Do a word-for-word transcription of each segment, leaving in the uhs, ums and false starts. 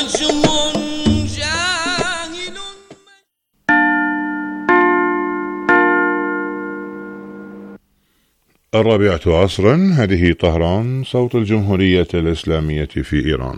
نجم جاهل. الرابعة عصرا، هذه طهران، صوت الجمهورية الإسلامية في إيران.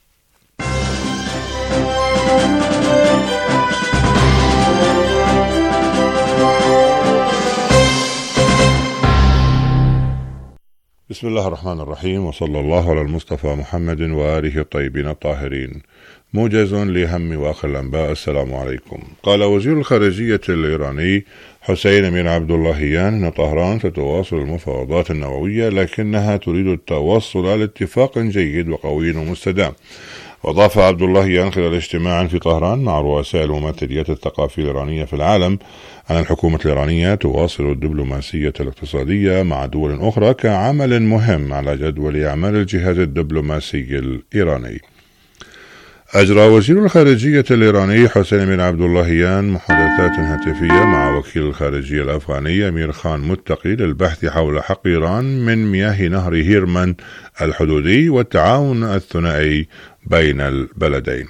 بسم الله الرحمن الرحيم، وصلى الله على المصطفى محمد وآله الطيبين الطاهرين. موجز لهم واخر الأنباء. السلام عليكم. قال وزير الخارجية الإيراني حسين أمير عبد اللهيان أن طهران ستواصل المفاوضات النووية، لكنها تريد التوصل لاتفاق جيد وقوي ومستدام. وأضاف عبد اللهيان خلال اجتماع في طهران مع رؤساء الممثليات الثقافية الإيرانية في العالم أن الحكومة الإيرانية تواصل الدبلوماسية الاقتصادية مع دول أخرى كعمل مهم على جدول أعمال الجهاز الدبلوماسي الإيراني. أجرى وزير الخارجية الإيراني حسين أمير عبد اللهيان محادثات هاتفية مع وكيل الخارجية الأفغاني أمير خان متقي للبحث حول حق إيران من مياه نهر هيرمان الحدودي والتعاون الثنائي بين البلدين.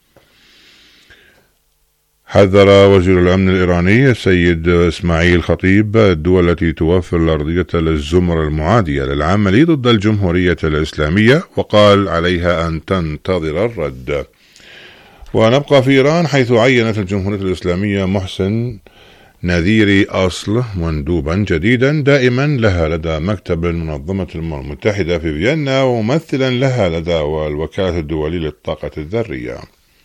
حذر وزير الأمن الإيراني السيد إسماعيل خطيب الدول التي توفر الأرضية للزمر المعادية للعمل ضد الجمهورية الإسلامية، وقال عليها أن تنتظر الرد. ونبقى في إيران، حيث عينت الجمهورية الإسلامية محسن نذيري أصل مندوبا جديدا دائما لها لدى مكتب المنظمة الأمم المتحدة في فيينا، وممثلا لها لدى الوكالة الدولية للطاقة الذرية.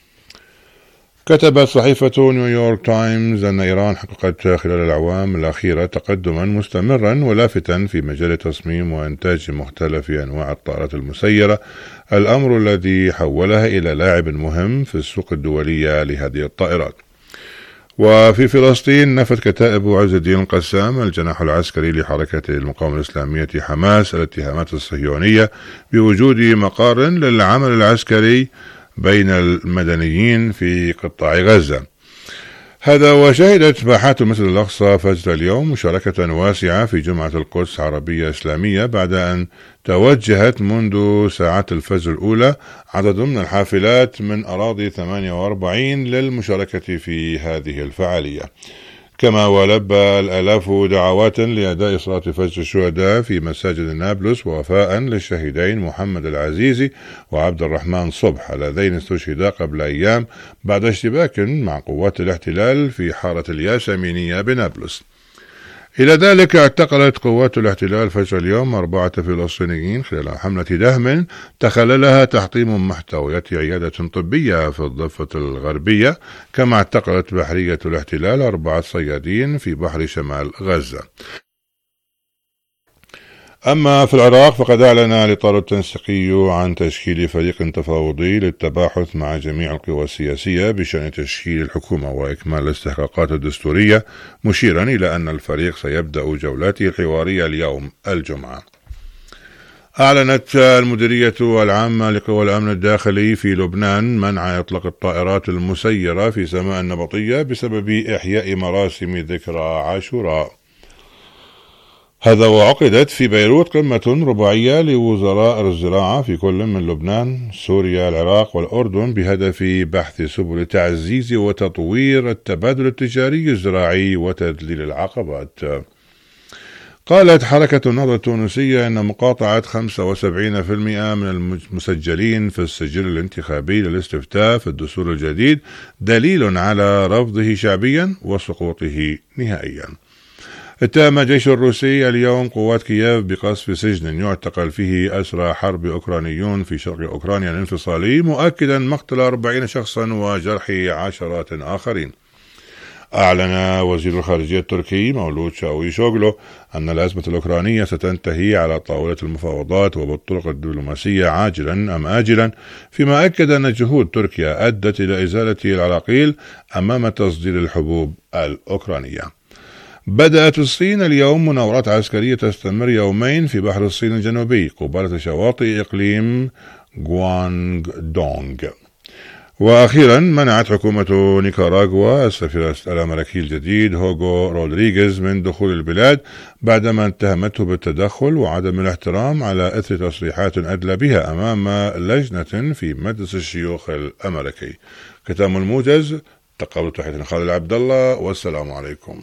كتبت صحيفة نيويورك تايمز أن إيران حققت خلال الأعوام الأخيرة تقدما مستمرا ولافتا في مجال تصميم وإنتاج مختلف أنواع الطائرات المسيرة، الأمر الذي حولها إلى لاعب مهم في السوق الدولية لهذه الطائرات. وفي فلسطين، نفت كتائب عز الدين القسام الجناح العسكري لحركة المقاومة الإسلامية حماس الاتهامات الصهيونية بوجود مقار للعمل العسكري بين المدنيين في قطاع غزة. هذا وشهدت باحات المسجد الأقصى فجر اليوم مشاركة واسعة في جمعة القدس عربية إسلامية، بعد أن توجهت منذ ساعات الفجر الأولى عدد من الحافلات من أراضي ثمانية وأربعين للمشاركة في هذه الفعالية. كما ولبى الآلاف دعوات لأداء صلاة فجر الشهداء في مساجد نابلس وفاء للشهيدين محمد العزيزي وعبد الرحمن صبح اللذين استشهدا قبل أيام بعد اشتباك مع قوات الاحتلال في حارة الياسمينية بنابلس. إلى ذلك، اعتقلت قوات الاحتلال فجر اليوم أربعة فلسطينيين خلال حملة دهم تخللها تحطيم محتويات عيادة طبية في الضفة الغربية. كما اعتقلت بحرية الاحتلال أربعة صيادين في بحر شمال غزة. أما في العراق، فقد أعلن الإطار التنسيقي عن تشكيل فريق تفاوضي للتباحث مع جميع القوى السياسية بشأن تشكيل الحكومة وإكمال الاستحقاقات الدستورية، مشيرا إلى أن الفريق سيبدأ جولاته الحوارية اليوم الجمعة. أعلنت المديرية العامة لقوى الأمن الداخلي في لبنان منع إطلاق الطائرات المسيرة في سماء النبطية بسبب إحياء مراسم ذكرى عاشوراء. هذا وعقدت في بيروت قمة رباعية لوزراء الزراعة في كل من لبنان، سوريا، العراق والأردن بهدف بحث سبل تعزيز وتطوير التبادل التجاري الزراعي وتذليل العقبات. قالت حركة النهضة التونسية أن مقاطعة خمسة وسبعين بالمئة من المسجلين في السجل الانتخابي للاستفتاء في الدستور الجديد دليل على رفضه شعبيا وسقوطه نهائيا. اتهم الجيش الروسي اليوم قوات كييف بقصف سجن يعتقل فيه أسرى حرب أوكرانيون في شرق أوكرانيا الانفصالي، مؤكدا مقتل أربعين شخصا وجرح عشرات آخرين. أعلن وزير الخارجية التركي مولود شاويشوغلو أن الأزمة الأوكرانية ستنتهي على طاولة المفاوضات وبالطرق الدبلوماسية عاجلا أم آجلا، فيما أكد أن جهود تركيا أدت إلى إزالة العراقيل أمام تصدير الحبوب الأوكرانية. بدأت الصين اليوم مناورات عسكرية تستمر يومين في بحر الصين الجنوبي قبالة شواطئ إقليم غوانغ دونغ. وأخيرا منعت حكومة نيكاراغوا السفير الأمريكي الجديد هوغو رودريغيز من دخول البلاد بعدما اتهمته بالتدخل وعدم الاحترام على إثر تصريحات أدلى بها أمام لجنة في مجلس الشيوخ الأمريكي. ختام الموجز، تقبل تحية خالد عبد الله، والسلام عليكم.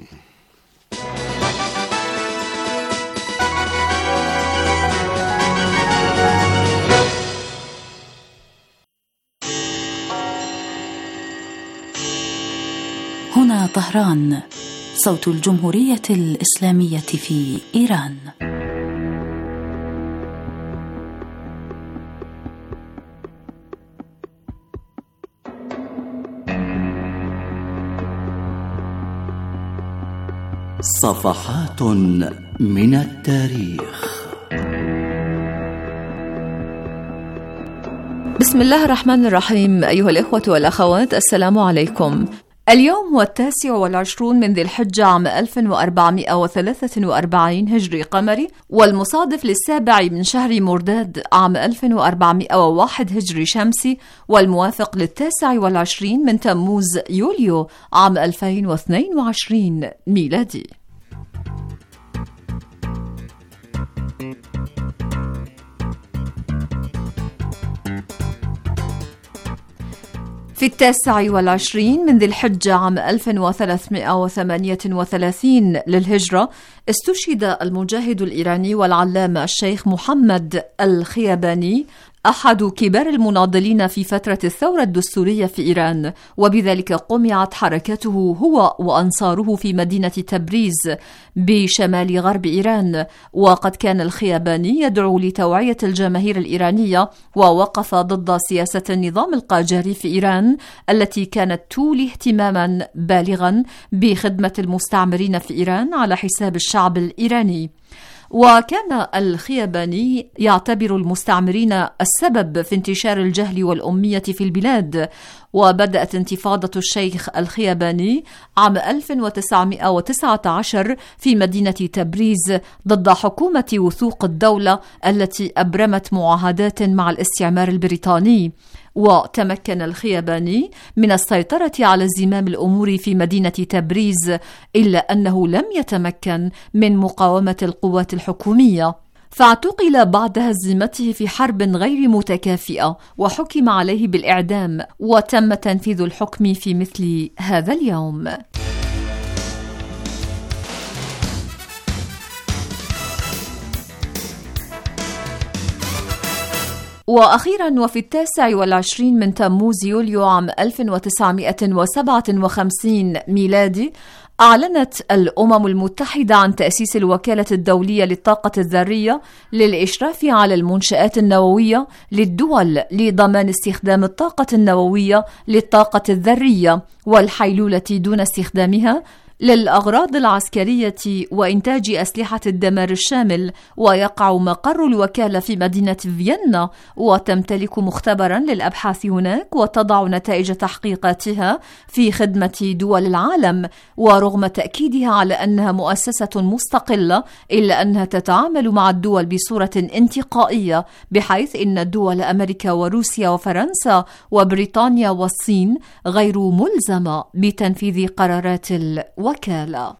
هنا طهران، صوت الجمهورية الإسلامية في إيران. صفحات من التاريخ. بسم الله الرحمن الرحيم. أيها الإخوة والأخوات، السلام عليكم. اليوم هو التاسع والعشرون من ذي الحجة عام ألف وأربعمائة وثلاثة وأربعين هجري قمري، والمصادف للسابع من شهر مرداد عام ألف وأربعمائة وواحد هجري شمسي، والموافق للتاسع والعشرين من تموز يوليو عام ألفين واثنين وعشرين ميلادي. في التاسع والعشرين من ذي الحجة عام ألف وثلاثمائة وثمانية وثلاثين للهجرة استشهد المجاهد الإيراني والعلامة الشيخ محمد الخياباني، أحد كبار المناضلين في فترة الثورة الدستورية في إيران، وبذلك قمعت حركته هو وأنصاره في مدينة تبريز بشمال غرب إيران. وقد كان الخياباني يدعو لتوعية الجماهير الإيرانية، ووقف ضد سياسة النظام القاجاري في إيران التي كانت تولي اهتماما بالغا بخدمة المستعمرين في إيران على حساب الشعب الإيراني. وكان الخياباني يعتبر المستعمرين السبب في انتشار الجهل والأمية في البلاد. وبدأت انتفاضة الشيخ الخياباني عام ألف وتسعمائة وتسعة عشر في مدينة تبريز ضد حكومة وثوق الدولة التي أبرمت معاهدات مع الاستعمار البريطاني. وتمكن الخياباني من السيطرة على زمام الأمور في مدينة تبريز، إلا أنه لم يتمكن من مقاومة القوات الحكومية، فاعتقل بعد هزيمته في حرب غير متكافئة وحكم عليه بالإعدام، وتم تنفيذ الحكم في مثل هذا اليوم. وأخيرا، وفي التاسع والعشرين من تموز يوليو عام ألف وتسعمائة وسبعة وخمسين ميلادي، أعلنت الأمم المتحدة عن تأسيس الوكالة الدولية للطاقة الذرية للإشراف على المنشآت النووية للدول لضمان استخدام الطاقة النووية للطاقة الذرية والحيلولة دون استخدامها للأغراض العسكرية وإنتاج أسلحة الدمار الشامل. ويقع مقر الوكالة في مدينة فيينا، وتمتلك مختبرا للأبحاث هناك، وتضع نتائج تحقيقاتها في خدمة دول العالم. ورغم تأكيدها على أنها مؤسسة مستقلة، إلا أنها تتعامل مع الدول بصورة انتقائية، بحيث إن دول أمريكا وروسيا وفرنسا وبريطانيا والصين غير ملزمة بتنفيذ قرارات الوكالة. وكالة.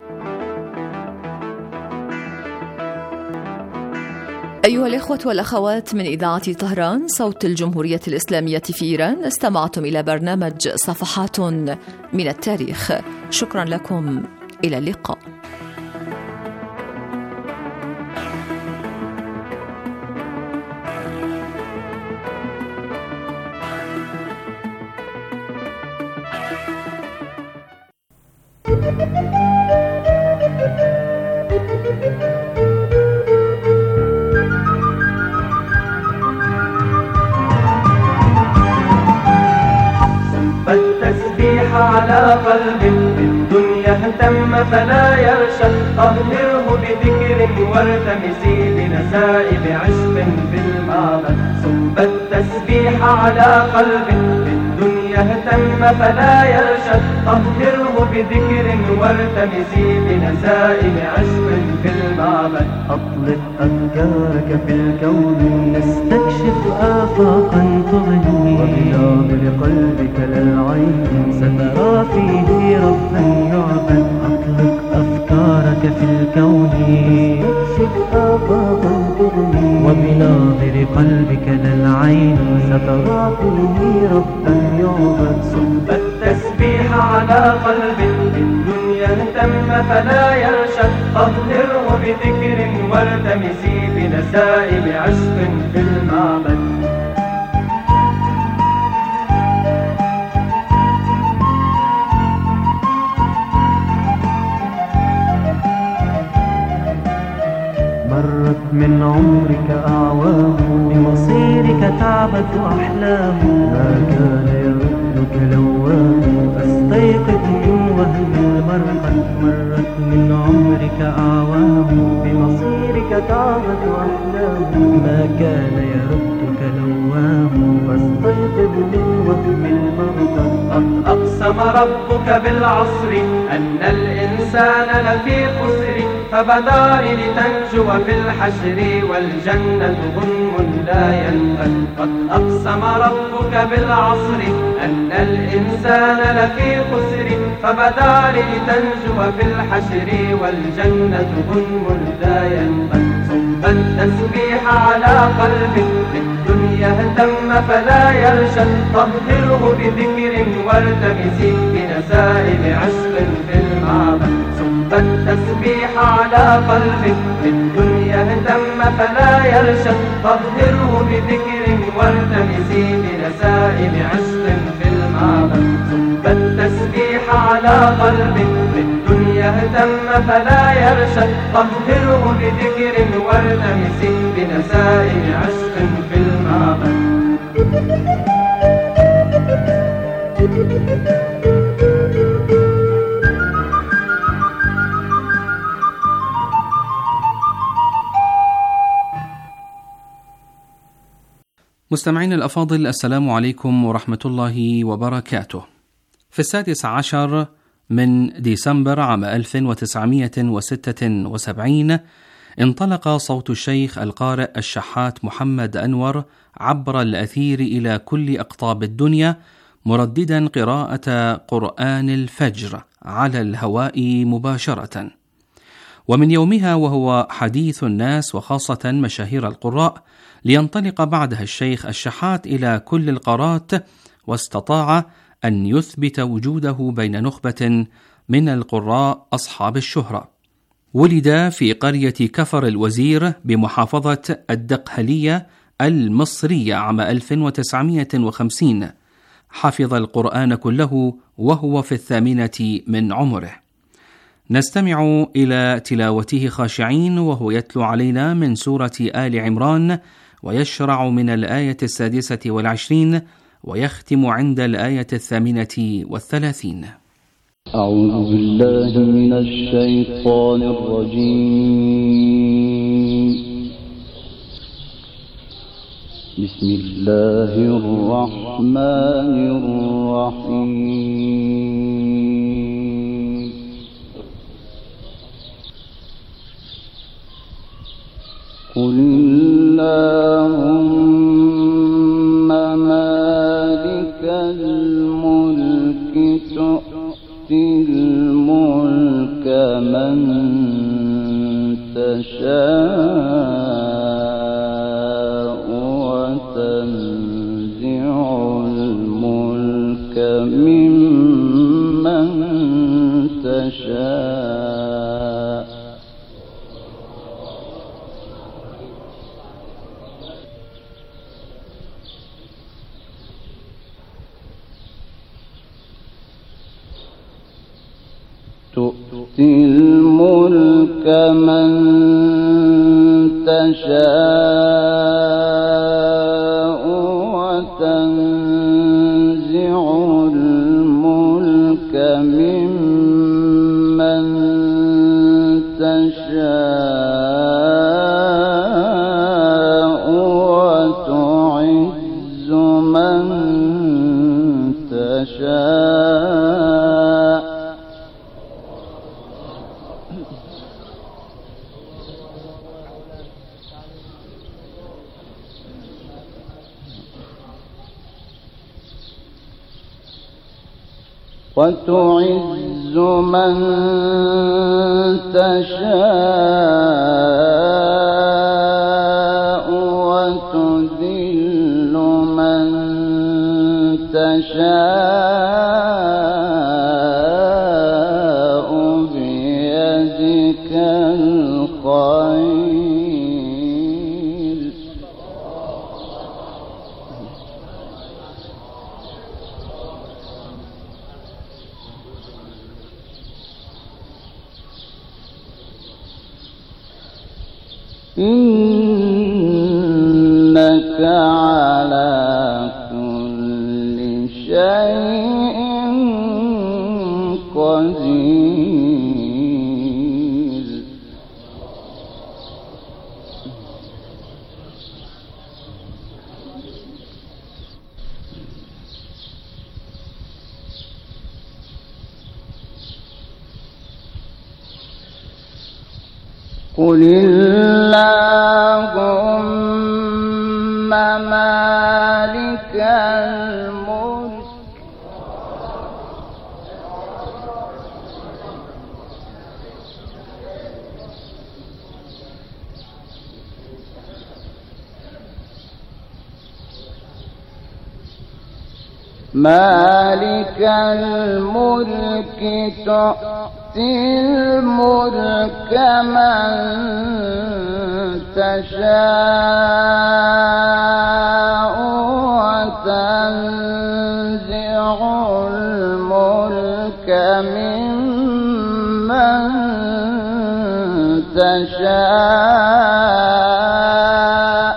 أيها الإخوة والأخوات، من إذاعة طهران صوت الجمهورية الإسلامية في إيران، استمعتم إلى برنامج صفحات من التاريخ. شكرا لكم، إلى اللقاء. فالتسبيح على قلب بالدنيا اهتم فلا يرشى، طهره بذكر وارتمسي بنسائب عشق في المعبد. صب التسبيح على قلب بالدنيا اهتم فلا يرشد طهره بذكر وارتمسي بنسائم عشق في المعبد. أطلق أفكارك في الكون نستكشف آفاقا تغني وبناظر قلبك للعين سترى فيه ربا يعبد. أطلق أفكارك في الكون نستكشف آفاقا تغني وبناظر قلبك للعين سترى فيه ربا يعبد. صب التسبيح على قلب الدنيا اهتم فلا يرشد طهره بذكر وارتمسي بنسائم عشق في المعبد. مرت من عمرك أعوام بمصيرك تعبت أحلام ما كان يردك لوام فاستيقظ من وهم المرقد. مرت من عمرك أعوام بمصيرك تعبت أحلام ما كان يردك لوام فاستيقظ من وهم المرقد. قد أقسم ربك بالعصر أن الإنسان لفي خسر فبدار لتنجو في الحشر والجنة غنم لا ينفد. قد أقسم ربك بالعصر أن الإنسان لفي خسر فبدار لتنجو في الحشر والجنة غنم لا ينفد. صب التسبيح على قلبك الدنيا اهتم فلا يرشد طهره بذكر وارتمسي بنسائم عشق في المعبد. صب التسبيح على قلبك الدنيا اهتم فلا يرشد طهره بذكر وارتمسي بنسائم عشق في المعبد. صب التسبيح على قلبك الدنيا اهتم فلا يرشد طهره بذكر وارتمسي بنسائم عشق في المعبد. مستمعين الأفاضل، السلام عليكم ورحمة الله وبركاته. في السادس عشر من ديسمبر عام ألف وتسعمائة وستة وسبعين انطلق صوت الشيخ القارئ الشحات محمد أنور عبر الأثير إلى كل أقطاب الدنيا مرددا قراءة قرآن الفجر على الهواء مباشرة. ومن يومها وهو حديث الناس وخاصة مشاهير القراء، لينطلق بعدها الشيخ الشحات إلى كل القارات، واستطاع أن يثبت وجوده بين نخبة من القراء أصحاب الشهرة. ولد في قرية كفر الوزير بمحافظة الدقهلية المصرية عام ألف وتسعمائة وخمسين. حفظ القرآن كله وهو في الثامنة من عمره. نستمع إلى تلاوته خاشعين وهو يتلو علينا من سورة آل عمران، ويشرع من الآية السادسة والعشرين ويختم عند الآية الثامنة والثلاثين. أعوذ بالله من الشيطان الرجيم. بسم الله الرحمن الرحيم. قل اللهم مالك الملك تؤتي الملك من تشاء وتنزع الملك ممن تشاء تؤتي الملك من تشاء وتنزع الملك ممن تشاء وتعز من تشاء تشاء وتعز من تشاء وتذل من تشاء بيدك الخير إنك على كل شيء قدير قل اللهم مالك الملك مالك الملك تؤتي الملك من تشاء وتنزع الملك ممن تشاء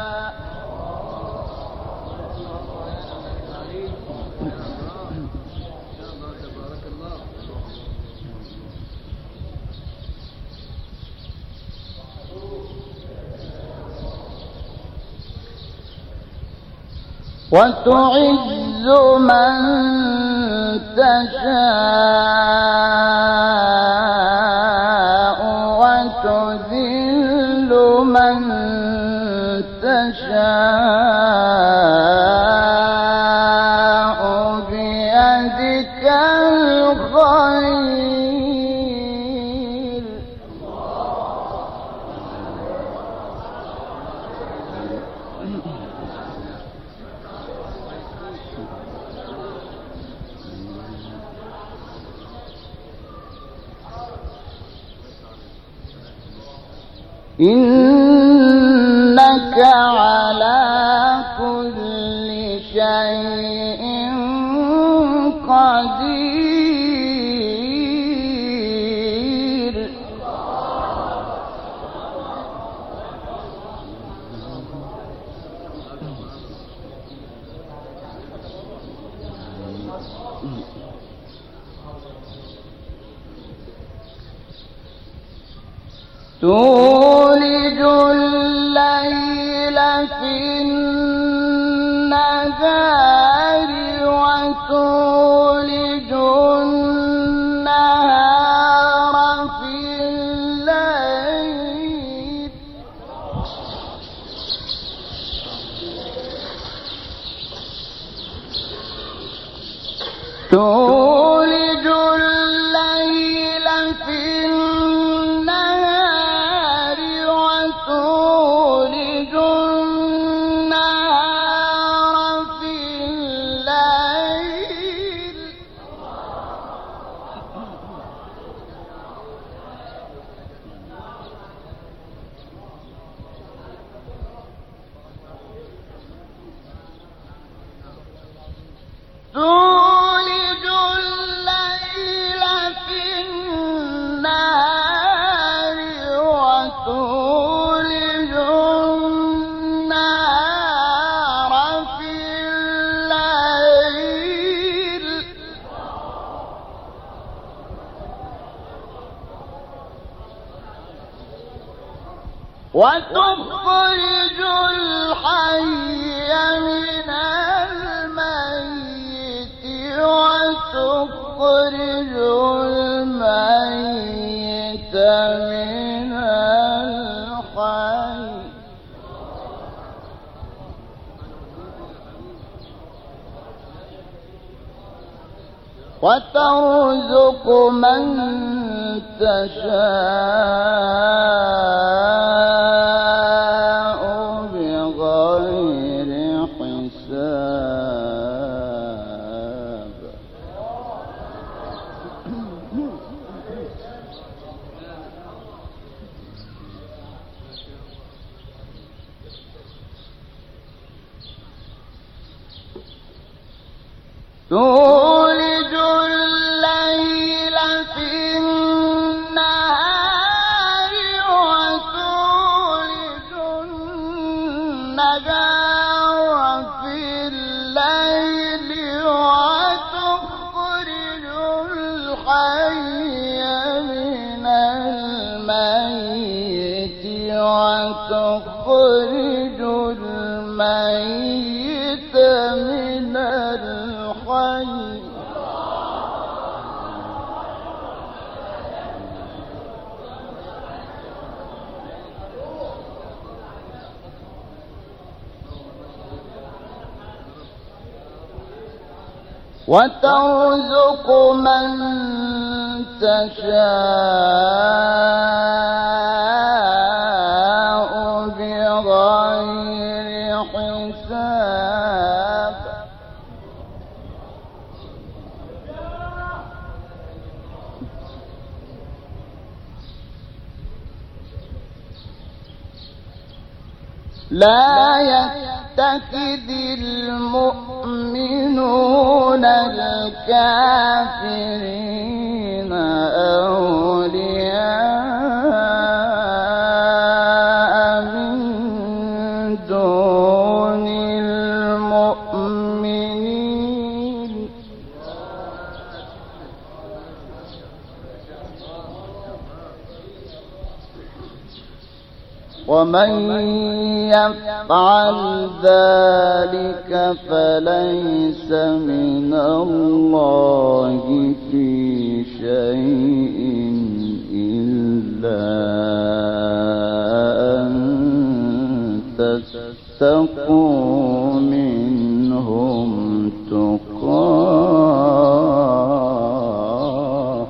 وتعز من تشاء وتذل من تشاء بيدك الخير إنك على كل شيء قدير تولج الليل في النهار وتولج النهار في الليل تولج الليل في النهار وتولج النهار في الليل تولج الليل في النهار وتولج النهار في الليل وتخرج الحي من الميت تخرج الميت من الحي وترزق من تشاء بغير حساب تولج الليل في النهار وتولج النهار في الليل وتخرج الحي من الميت وتخرج الميت من الحي وترزق من تشاء بغير حساب لا يتخذ المؤمنون الكافرين أولياء من دون المؤمنين ومن يفعل ذلك فليس من الله في شيء إلا أن تتقوا منهم تقاه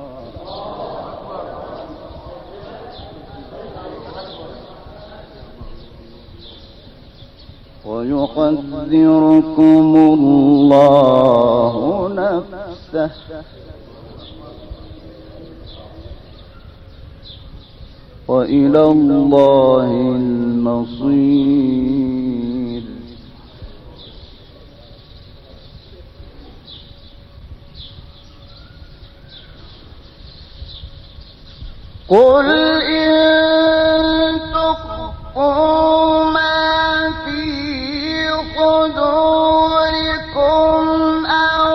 ويحذركم الله نفسه وإلى الله المصير قل إن تخفوا ما في صدوركم أو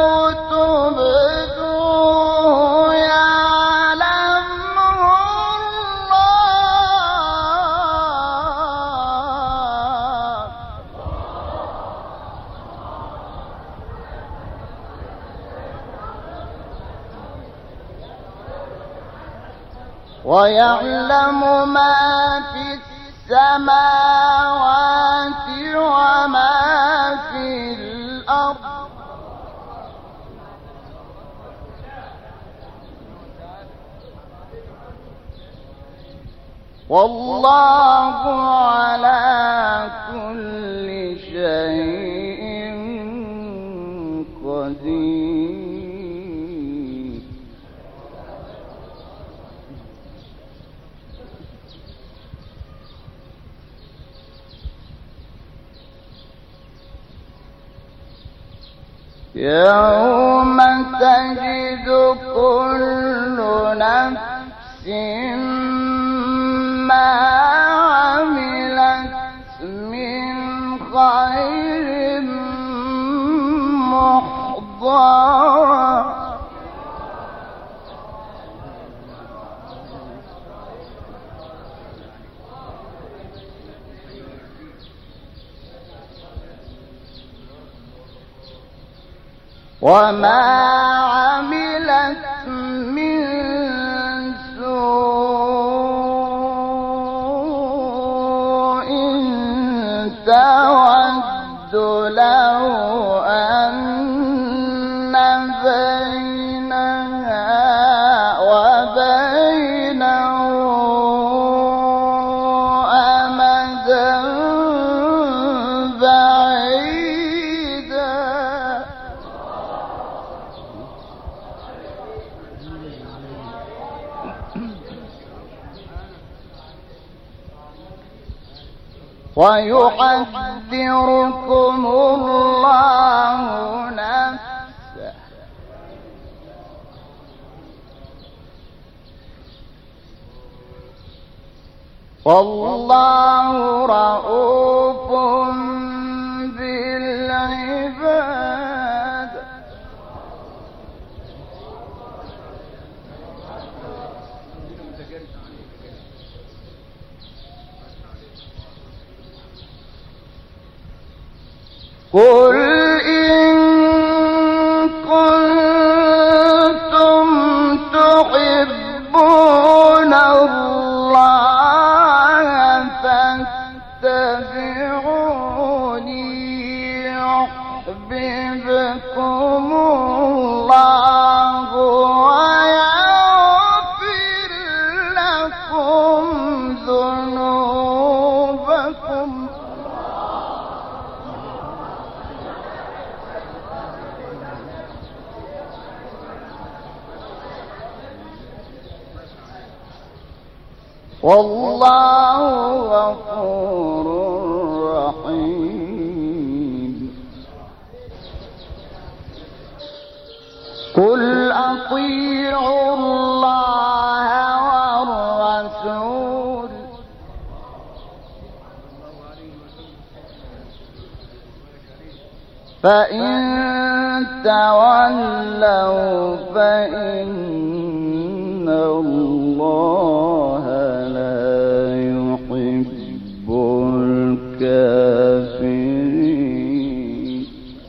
تبدوه يعلمه الله ويعلم ما في السماوات وما في الأرض والله على كل شيء قدير يوم تجد كل نفس ما عملت من خير محضرا وما عملت من سوء تود لو أن بينها وبينه أمدا بعيدا ويحذركم الله نفسه والله رؤوف بالعباد. قل إن كنتم تحبون الله فاتبعوني يحببكم الله ويغفر لكم ذنوبكم. والله غفور رحيم. قل أطيعوا الله والرسول فإن تولوا فإن الله لا يحب الكافرين.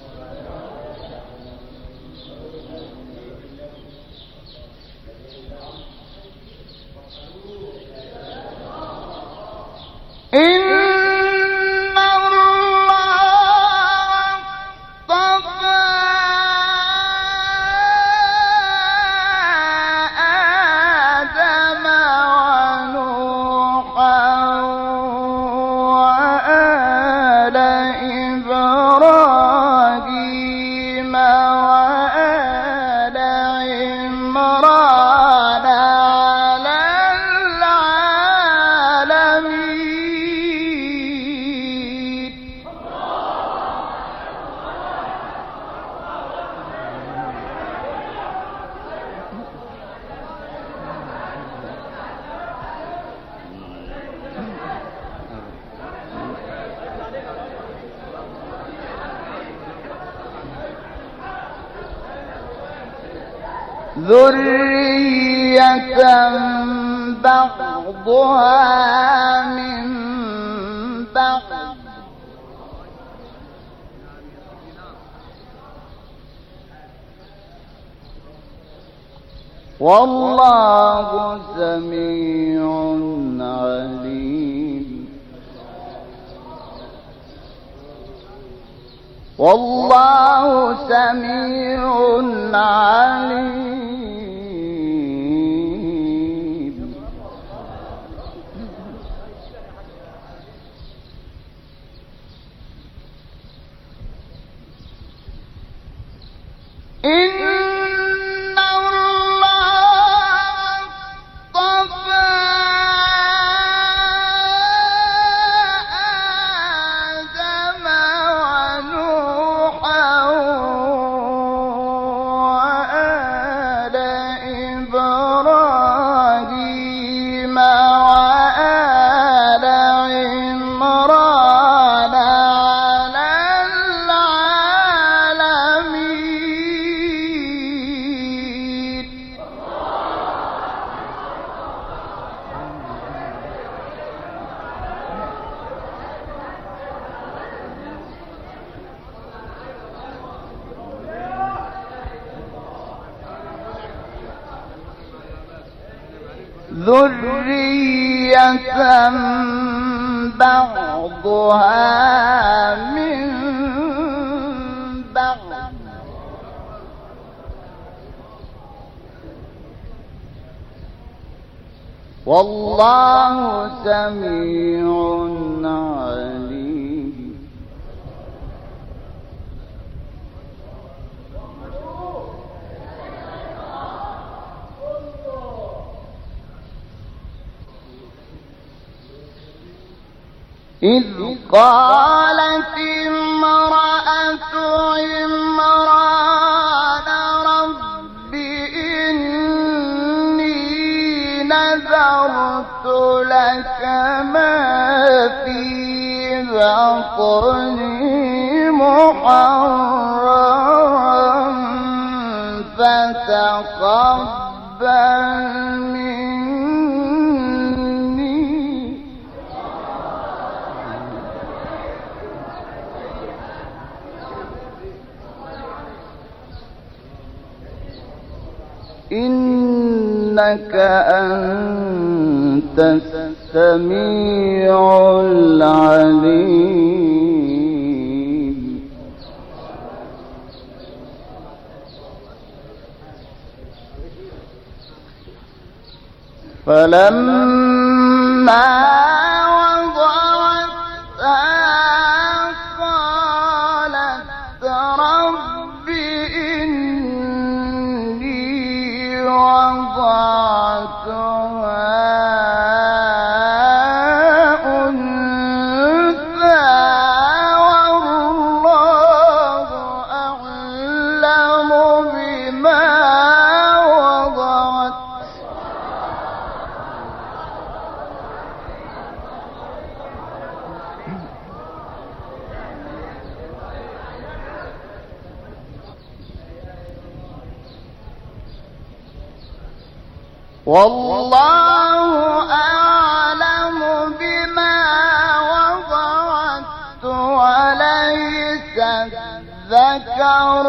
إن ذرية بعضها من بعض والله سميع عليم. والله سميع عليم. إن الله اصطفى آدم ونوحا وآل ذرية بعضها من بعض والله سميع عليم. إذ قالت امرأة عمران رب إني نذرت لك ما في بطني محررا فتقبل إنك أنت السميع العليم. فلما والله أعلم بما وضعت وليس الذكر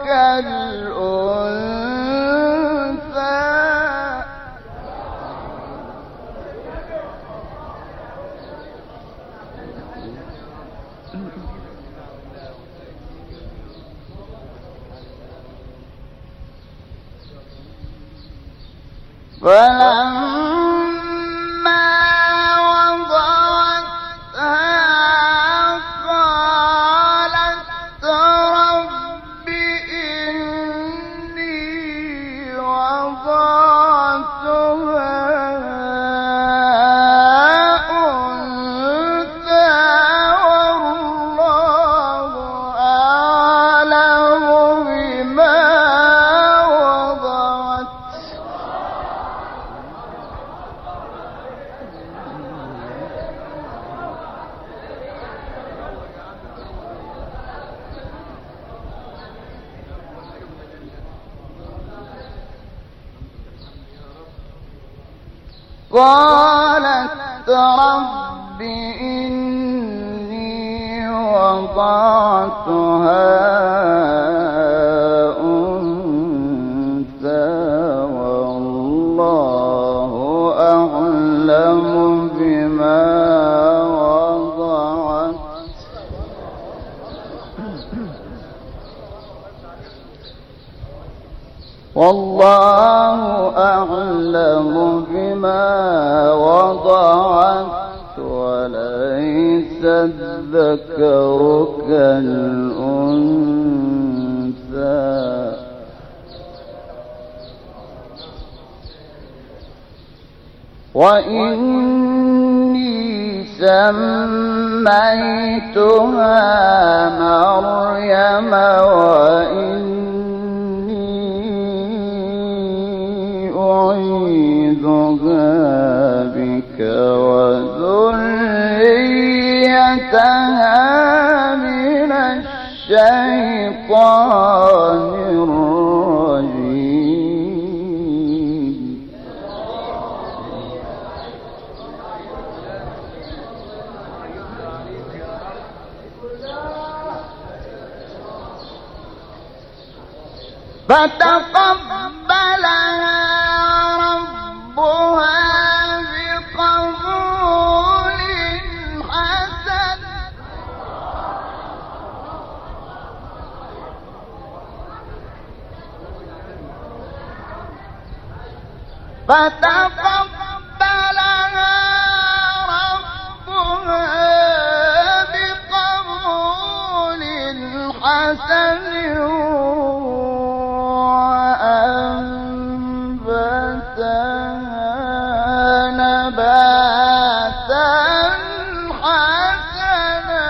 كالأنثى فلما وضعتها قالت رب إني وضعتها أنثى والله أعلم بما وضعت قالت رب إني وضعتها أنثى والله أعلم بما وضعت والله أعلم بما وضعت وليس الذكر كالأنثى وإني سميتها مريم وإني أعيذها بك وذريتها من الشيطان الرجيم. فتقبلها ربها فتقبلها ربها بقبول حسن وأنبتها نباتا حسنا.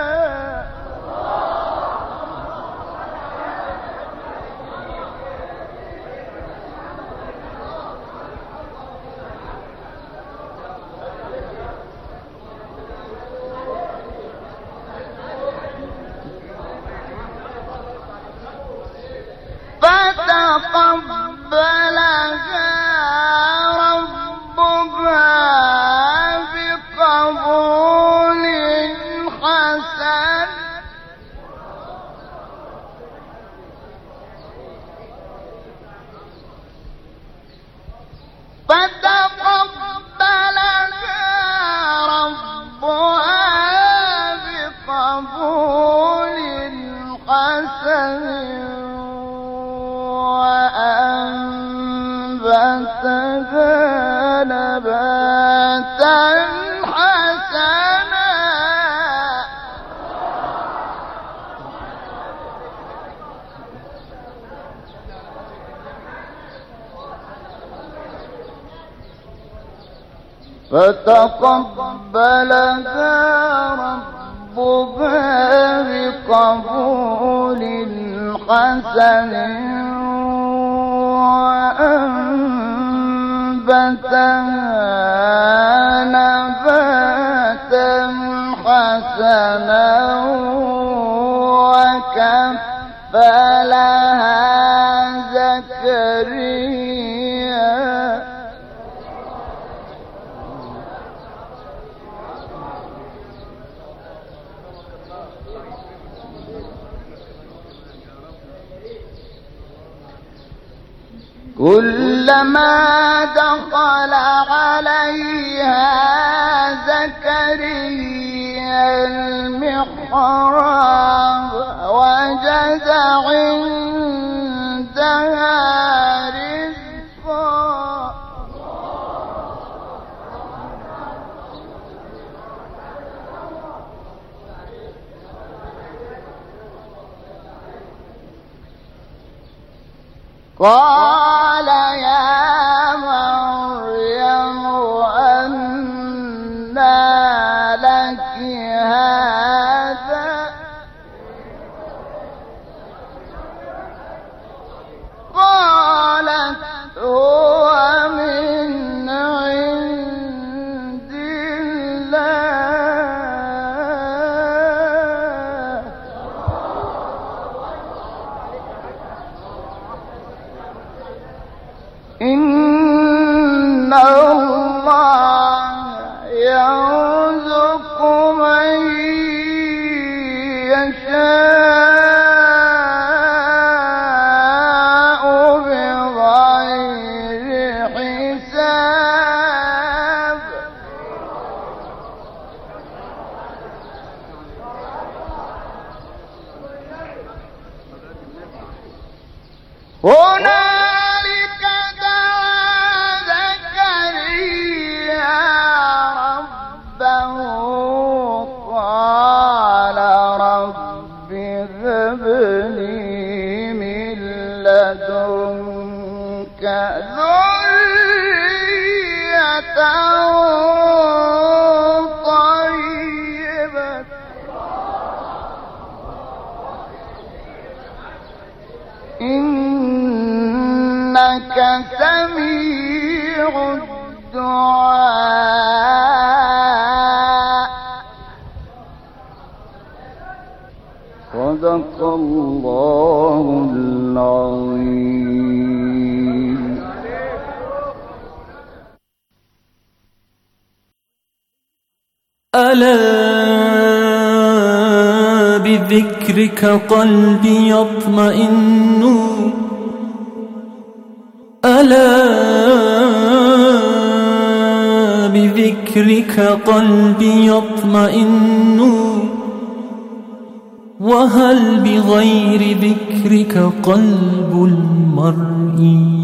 فتقبلها ربها بقبول حسن فتقبلها ربها بقبول حسن وأنبتها نباتا حسنا. فتقبلها ربها بقبول حسن وأنبتها نباتا حسنا وكفلها زكريا كلما دخل عليها زكريا المحراب وجد عندها رزقا. قال يا مريم أنى لك هذا قالت هو من عند الله إن الله يرزق من يشاء بغير حساب. هنالك دعا زكريا ربه قال رب هب لي من لدنك ذرية طيبة إنك سميع الدعاء. صدق الله العظيم. ألا بذكرك قلبي يطمئن، ألا بذكرك قلبي يطمئن، وهل بغير ذكر بذكرك قلب المرء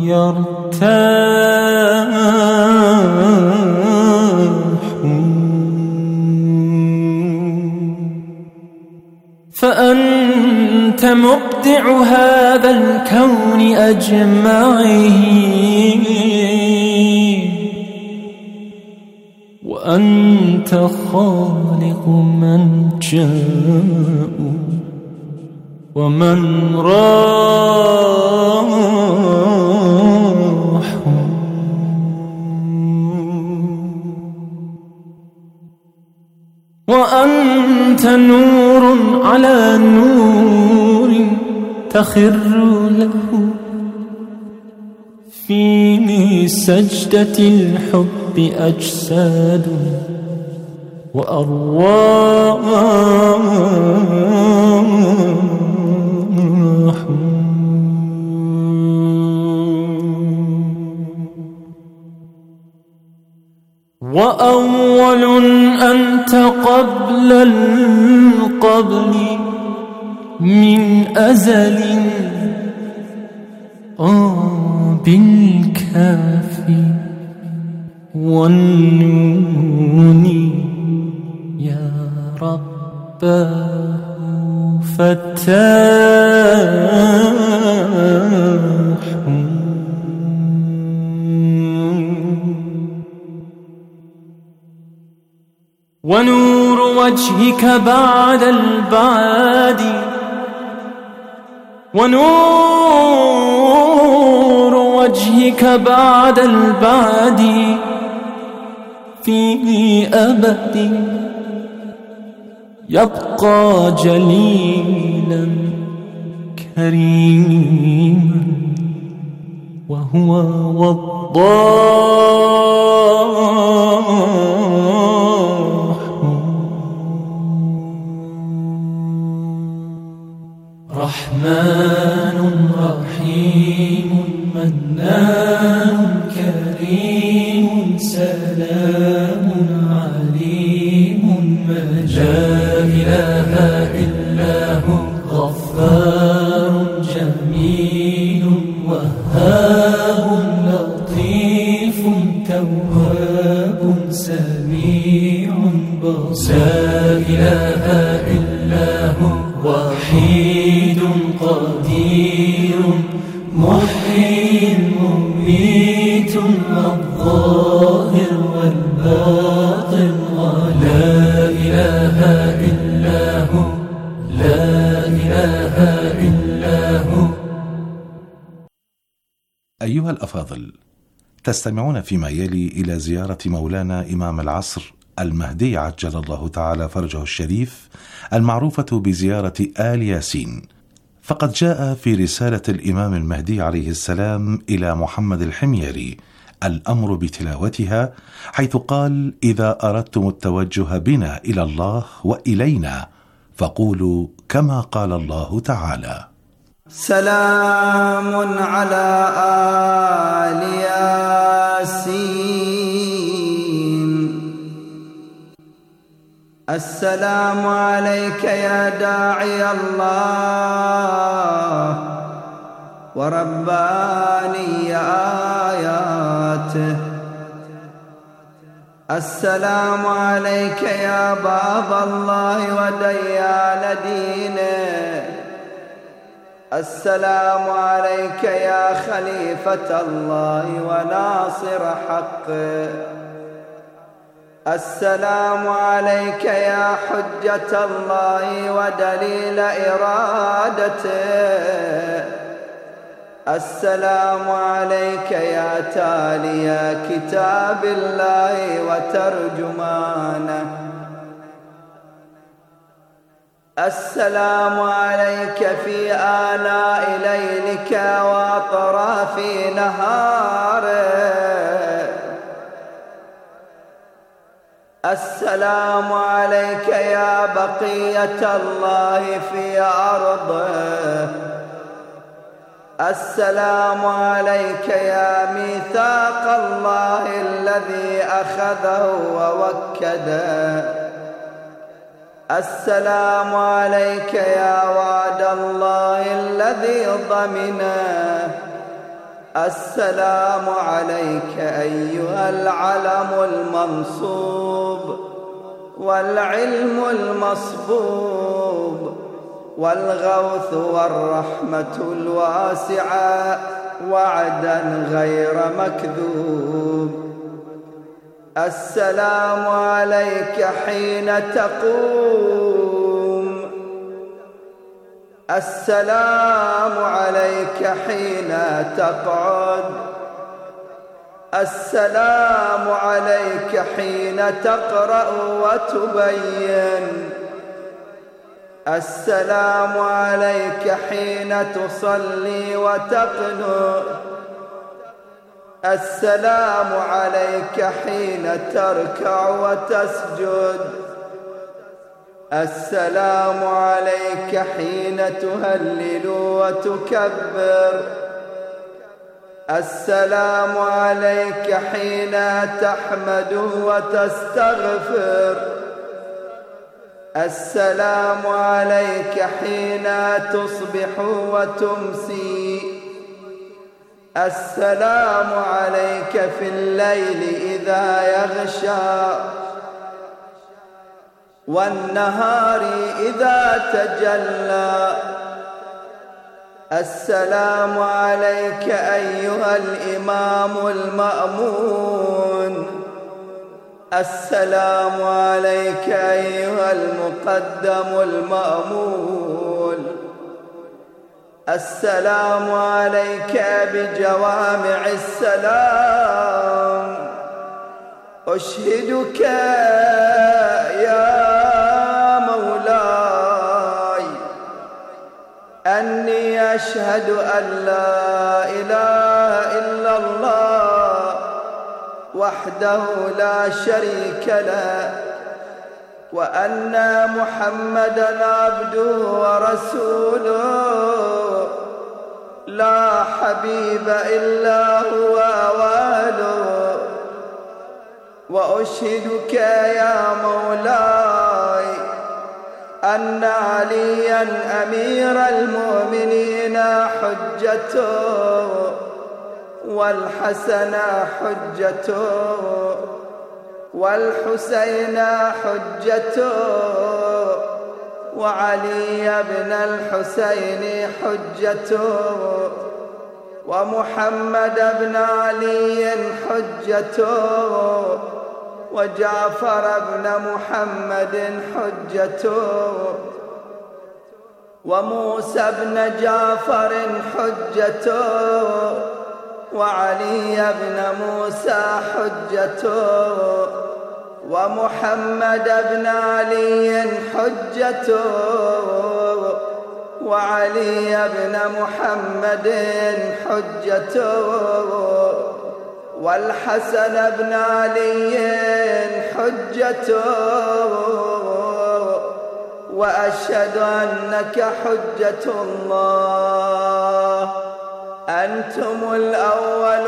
يرتاح، فأنت مبدع هذا الكون أجمعه، وأنت خالق من جاء ومن راح، وأنت نور على نور تخر له في سجدة الحب أجساد وأرواح، وأول أنت قبل القبل من أزل، آه بالكاف والنون يا رباه فتاح، ونور وجهك بعد البعد، ونور وجهك بعد البعد في أبد يبقى جليلا كريما، وهو وضاح، رحمن رحيم منان كريم سلام عليم مجيد، لا إله إلا هو غفار جميل وهاب لطيف تواب سميع بصير، لا إله إلا هو وحيد قدير محيي مميت الظاهر والباطن، لا إله إلا هو، لا إله إلا هو. أيها الأفاضل، تستمعون فيما يلي إلى زيارة مولانا إمام العصر المهدي عجل الله تعالى فرجه الشريف، المعروفة بزيارة آل ياسين. فقد جاء في رسالة الإمام المهدي عليه السلام إلى محمد الحميري الأمر بتلاوتها، حيث قال: إذا أردتم التوجه بنا إلى الله وإلينا فقولوا كما قال الله تعالى: سلام على آل ياسين، السلام عليك يا داعي الله ورباني آياته، السلام عليك يا باب الله وديان دينه، السلام عليك يا خليفة الله وناصر حقه، السلام عليك يا حجة الله ودليل إرادته، السلام عليك يا تالي كتاب الله وترجمانه، السلام عليك في آناء ليلك وأطراف نهاره، السلام عليك يا بقية الله في أرضه، السلام عليك يا ميثاق الله الذي أخذه ووكده، السلام عليك يا وعد الله الذي ضمنه. السلام عليك أيها العلم المنصوب والعلم المصبوب والغوث والرحمة الواسعة وعدا غير مكذوب. السلام عليك حين تقوم. السلام عليك حين تقعد. السلام عليك حين تقرأ وتبين. السلام عليك حين تصلي وتقنت. السلام عليك حين تركع وتسجد. السلام عليك حين تهلل وتكبر. السلام عليك حين تحمد وتستغفر. السلام عليك حين تصبح وتمسي. السلام عليك في الليل إذا يغشى والنهار إذا تجلى. السلام عليك أيها الإمام المأمون. السلام عليك أيها المقدم المأمول. السلام عليك بجوامع السلام. أشهدك يا مولاي أني أشهد أن لا إله إلا الله وحده لا شريك له وأن محمدًا عبده ورسوله لا حبيب إلا هو واله. وأشهدك يا مولاي أن عليا أمير المؤمنين حجته والحسن حجته والحسين حجته وعلي بن الحسين حجته ومحمد بن علي حجته وجعفر بن محمد حجته وموسى بن جعفر حجته وعلي بن موسى حجته ومحمد بن علي حجته وعلي بن محمد حجته والحسن بن علي حجته. وأشهد أنك حجة الله أنتم الأول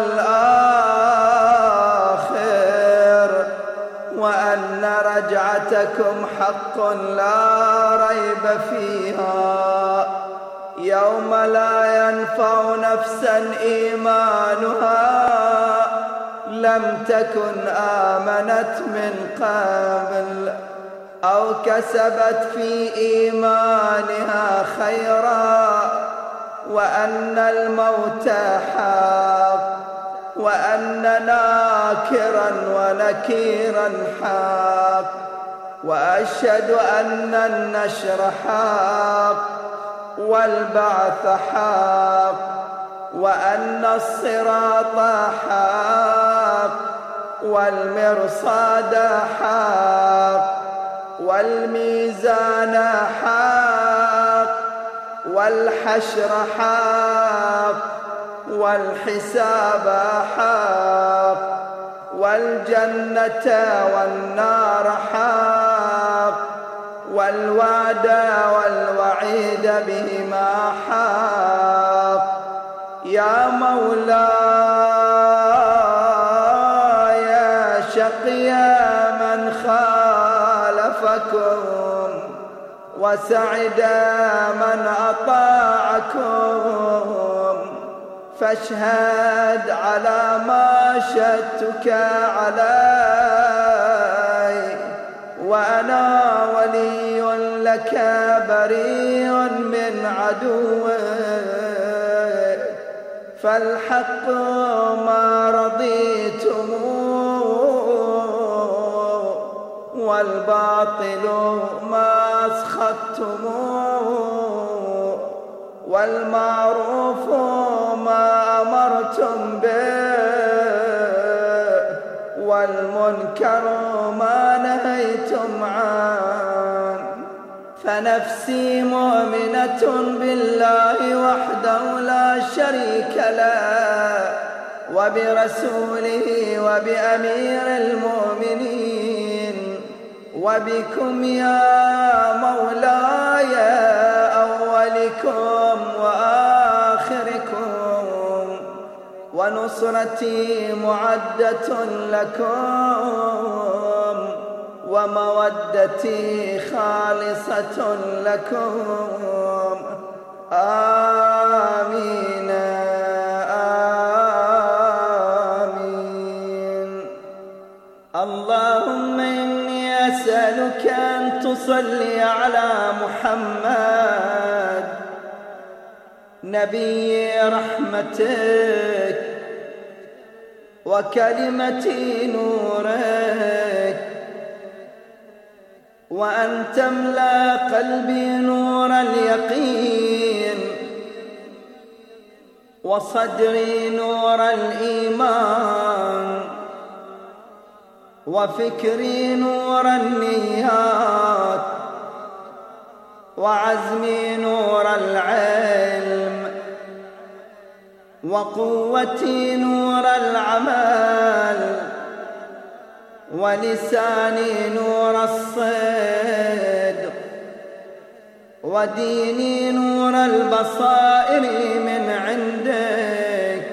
والآخر وأن رجعتكم حق لا ريب فيها يوم لا ينفع نفسا إيمانها لم تكن آمنت من قبل أو كسبت في إيمانها خيرا وأن الموت حق وأن ناكرا ونكيرا حق وأشهد أن النشر حق والبعث حق وأن الصراط حق والمرصاد حق والميزان حق والحشر حق والحساب حق والجنة والنار حق والوعد والوعيد بهما حق. يا مولاي شقي من خالفكم وسعد من أطاعكم، فاشهد على ما شهدتك علي، وأنا ولي لك بريء من عدوك، فالحق ما رضيتم والباطل ما أسخطتم، والمعروف ما أمرتم به، والمنكر ما نهيتم عنه. فنفسي مؤمنة بالله وحده لا شريك له، وبرسوله وبأمير المؤمنين، وبكم يا مولاي أولكم وآخركم، ونصرتي معدة لكم، ومودتي خالصة لكم. آمين آمين. اللهم إني أسألك أن تصلي على محمد نبي رحمتك وكلمة نورك، وأن تملأ قلبي نور اليقين، وصدري نور الإيمان، وفكري نور النيات، وعزمي نور العلم، وقوتي نور العمل، ولساني نور الصدق، وديني نور البصائر من عندك،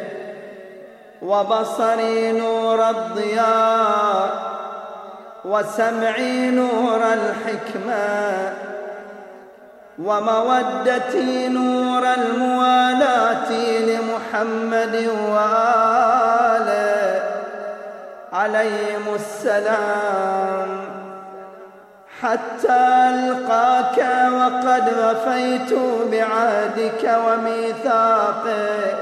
وبصري نور الضياء، وسمعي نور الحكمة، ومودتي نور الموالاة لمحمد وآله عليهم السلام، حتى ألقاك وقد وفيت بعهدك وميثاقك،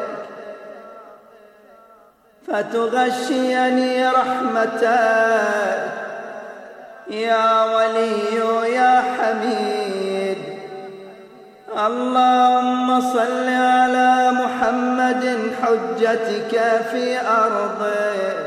فتغشيني رحمتك يا ولي يا حميد. اللهم صل على محمد حجتك في أرضك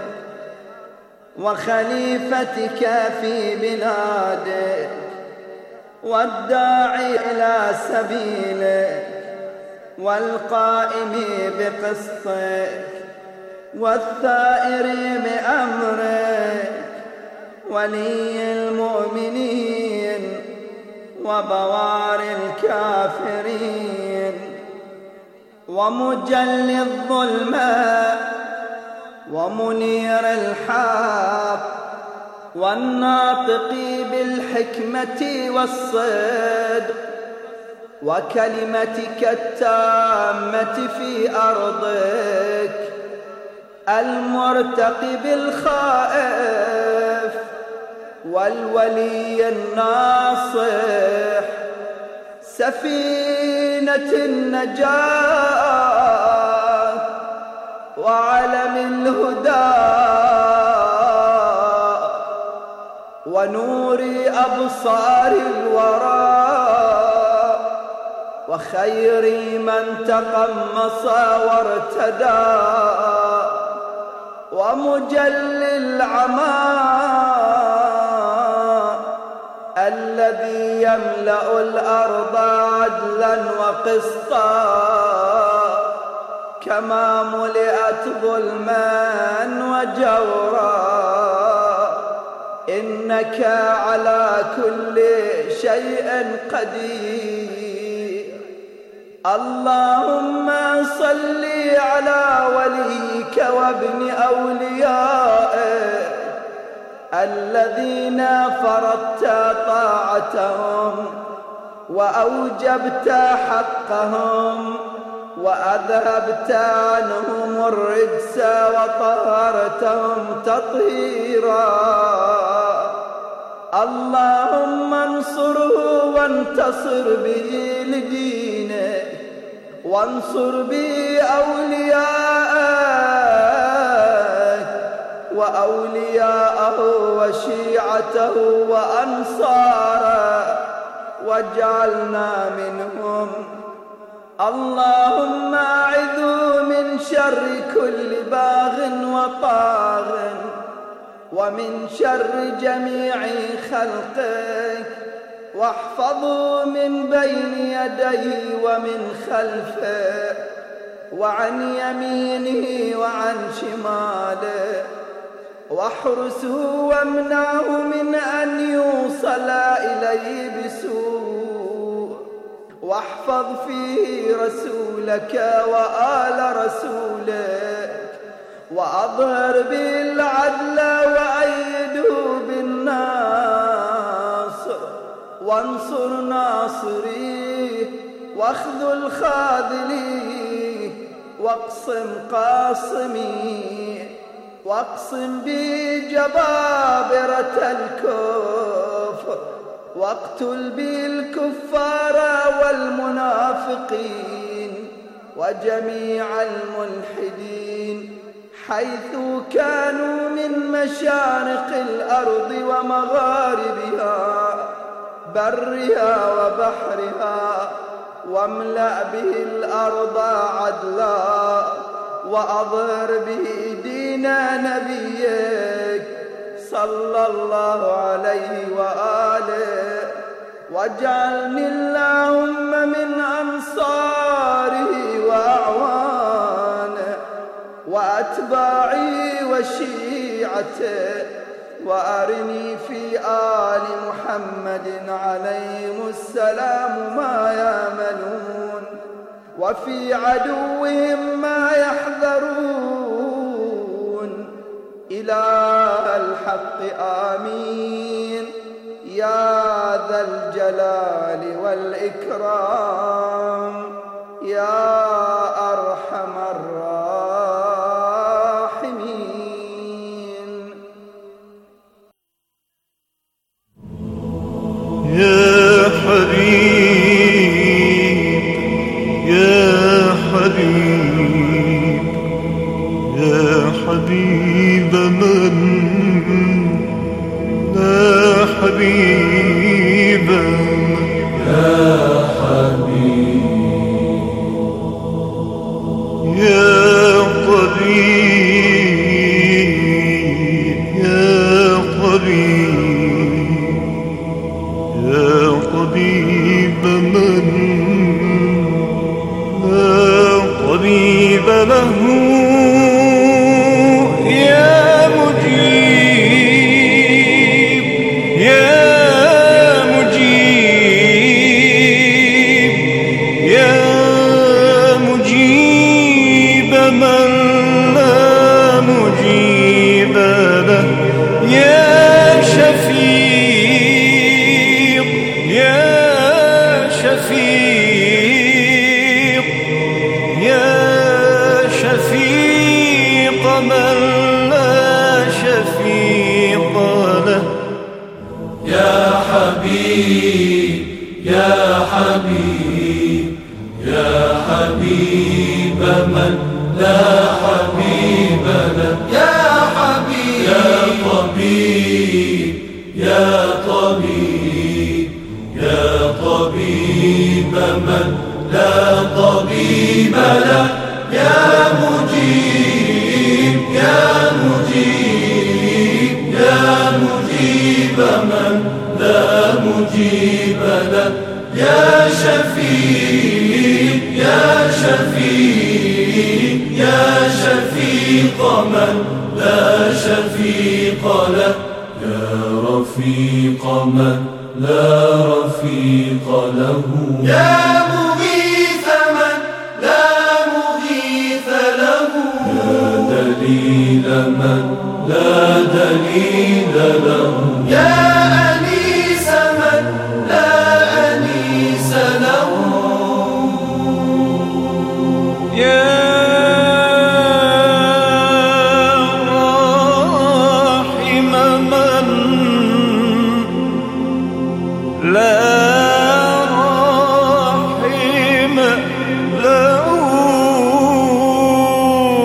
وخليفتك في بلادك، والداعي إلى سبيلك، والقائم بقسطك، والثائر بأمرك، ولي المؤمنين وبوار الكافرين، ومجلي الظلمات، ومنير الحق، والناطق بالحكمة والصدق، وكلمتك التامة في أرضك، المرتقب الخائف، والولي الناصح، سفينة النجاة، وعلم الهدى، ونور أبصار الورى، وخير من تقمص وارتدى، ومجل العمى الذي يملأ الأرض عدلا وقسطا، كما ملئت ظلما وجورا، إنك على كل شيء قدير. اللهم صل على وليك وابن أوليائك الذين فرضت طاعتهم وأوجبت حقهم وأذهبت عنهم الرجس وطهرتهم تطهيرا. اللهم انصره وانتصر به لدينك، وانصر به أولياءك وأولياءه وشيعته وأنصاره، واجعلنا منهم. اللهم أعذه من شر كل باغ وطاغ، ومن شر جميع خلقك، واحفظه من بين يديه ومن خلفه وعن يمينه وعن شماله، واحرسه وامنعه من أن يوصل إليه بسوء، واحفظ فيه رسولك وآل رسولك، وأظهر به العدل وأيده بالناصر، وانصر ناصريه واخذل خاذليه، واقسم قاصميه، واقسم به جبابرة الكفر، واقتل به الكفار والمنافقين وجميع الملحدين حيث كانوا من مشارق الأرض ومغاربها، برها وبحرها، واملأ به الأرض عدلا، وأظهر به دين نبيك صلى الله عليه وآله، واجعلني اللهم من أنصاره وأعوانه وأتباعه وشيعته، وأرني في آل محمد عليهم السلام ما يأملون، وفي عدوهم ما يحذرون. إله الحق آمين يا ذا الجلال والإكرام يا أرحم الراحمين. يا حبيب يا حبيب يا حبيب من لا حبيب يا حبيب يا طبيب يا طبيب يا طبيب من لا طبيب له، يا مجيب يا مجيب يا مجيب من لا مجيب له، يا شفيق يا شفيق يا شفيق من لا شفيق له. يا حبيب يا حبيب يا حبيب من لا حبيب له، يا حبيب يا طبيب يا طبيب يا طبيب من لا طبيب له، يا مجيب يا مجيب يا مجيب من لا مجيب له، يا شفيق يا شفيق يا شفيق من لا شفيق له، يا رفيق من لا رفيق له، يا مغيث من لا مغيث له، يا دليل من لا دليل له، يا